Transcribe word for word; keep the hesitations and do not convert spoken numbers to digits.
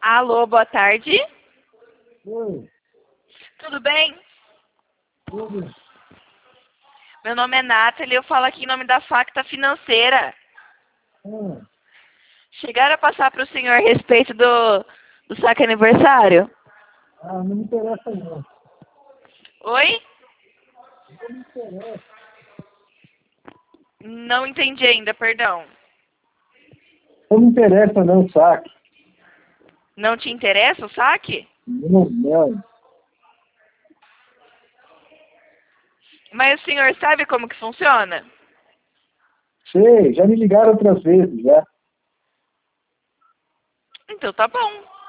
Alô, boa tarde. Oi, Tudo bem? tudo. Meu nome é Nathalie e eu falo aqui em nome da Facta Financeira. Ah, Chegaram a passar para o senhor a respeito do, do saque aniversário? ah, não me interessa não. Oi? Não me interessa. Não entendi ainda, perdão. Não me interessa não, saque. Não te interessa o saque? Não, não. Mas o senhor sabe como que funciona? Sei, já me ligaram outras vezes, já. Então tá bom.